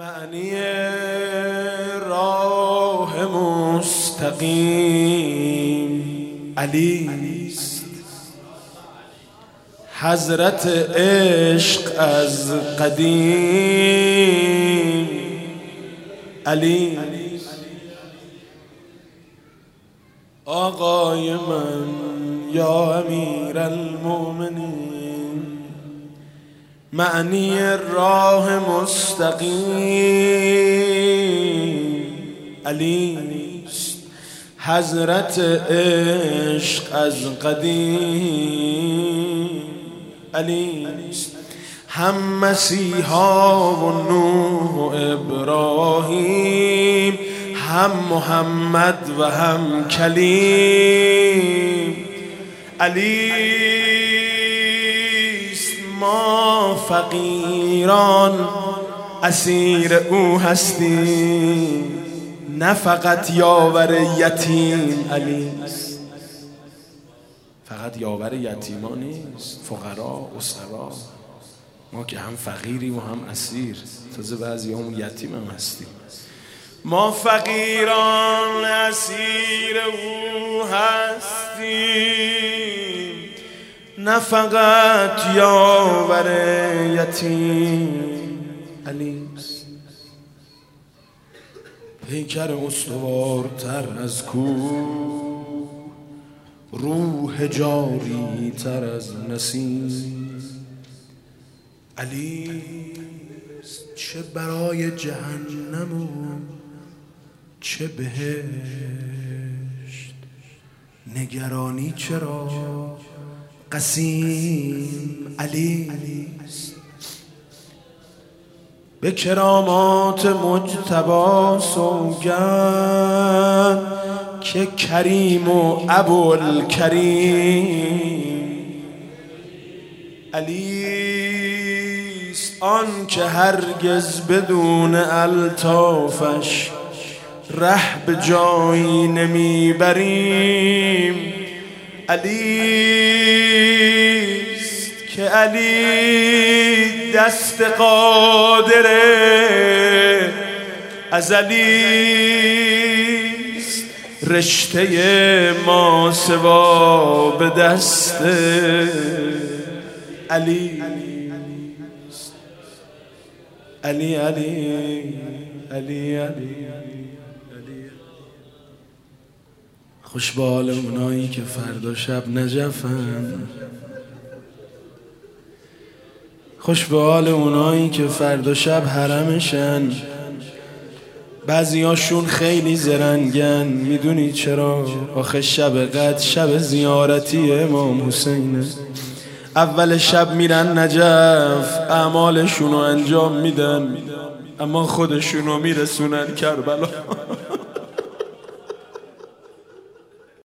معنی راه مستقیم علی است، حضرت عشق از قدیم علی آقای من یا امیر المؤمنین. معنی راه مستقیم علی است، حضرت عشق از قدیم علی است. هم مسیحا و نوح و ابراهیم، هم محمد و هم کلیم علی است. ما فقیران اسیر او هستیم، نه فقط یاور یتیم علی است. فقط یاور یتیما نیست، فقرا اسرا. ما که هم فقیریم و هم اسیر، تازه بعضی همون یتیم هم هستیم. ما فقیران اسیر او هستیم، نه فقط یاور یتیم علی است. پیکر استوارتر از کوه، روح جاری تر از نسیم علی است. چه برای جهنم و چه بهشت، نگرانی چرا قسیم علی است. به کرامات مجتبی سوگند که کریم و ابوالکریم علی است. آن که هرگز بدون الطافش ره به جایی نمیبریم علی است. که علی دست قادر ازلی است، رشته ما سوا به دست علی است. علی علی علی علی. خوش به حال اونایی که فردا شب نجفن، خوش به حال اونایی که فردا شب حرمشن. بعضیاشون خیلی زرنگن، میدونی چرا؟ آخه شب قدر شب زیارتی امام حسینه. اول شب میرن نجف، اعمالشونو انجام میدن، اما خودشونو میرسونن کربلا.